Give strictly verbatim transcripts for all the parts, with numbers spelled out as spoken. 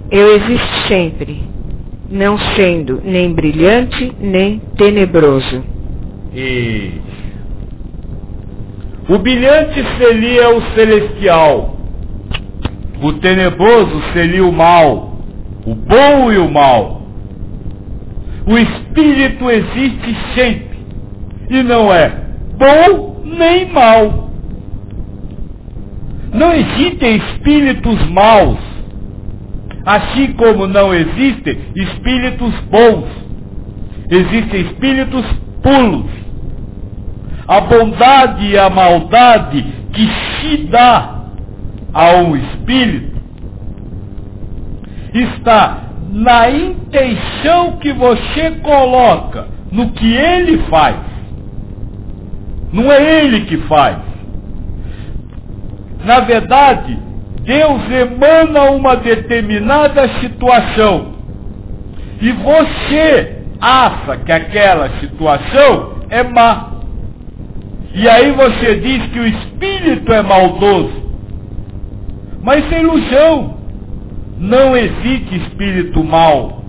Eu existo sempre, não sendo nem brilhante, nem tenebroso. E o brilhante seria o celestial, o tenebroso seria o mal, o bom e o mal. O espírito existe sempre, e não é bom nem mal. Não existem espíritos maus, assim como não existem espíritos bons. Existem espíritos puros. A bondade e a maldade que se dá a um espírito está na intenção que você coloca no que ele faz. Não é ele que faz. Na verdade, Deus emana uma determinada situação e você acha que aquela situação é má. E aí você diz que o espírito é maldoso. Mas isso é ilusão. Não existe espírito mau.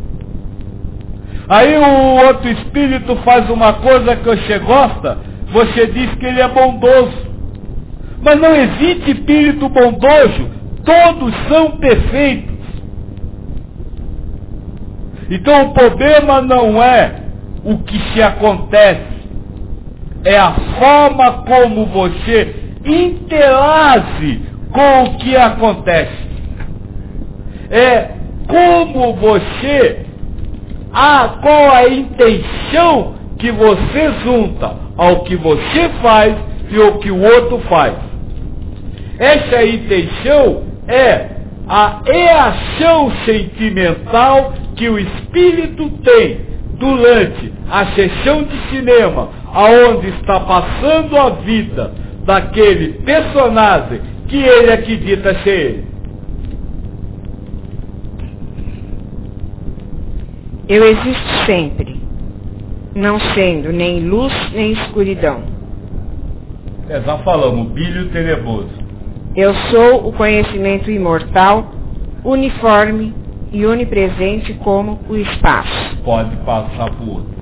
Aí o outro espírito faz uma coisa que você gosta, você diz que ele é bondoso. Mas não existe espírito bondoso, todos são perfeitos. Então o problema não é o que se acontece, é a forma como você interage com o que acontece. É como você, a, qual a intenção que você junta ao que você faz e ao que o outro faz. Essa intenção é a reação sentimental que o espírito tem durante a sessão de cinema, aonde está passando a vida daquele personagem que ele acredita ser ele. Eu existo sempre, não sendo nem luz nem escuridão. É, já falamos, brilho tenebroso. Eu sou o conhecimento imortal, uniforme e onipresente como o espaço. Pode passar por outro.